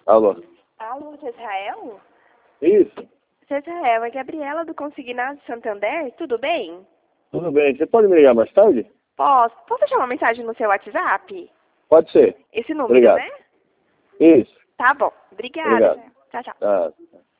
Alô? Alô, seu Israel? Isso, Seu Israel, é Gabriela do Consignado Santander, tudo bem? tudo bem. Você pode me ligar mais tarde? Posso deixar uma mensagem no seu WhatsApp? Pode ser. Esse número, Obrigado. né? Isso, Tá bom, obrigada. obrigado. Tchau, tchau. Tá.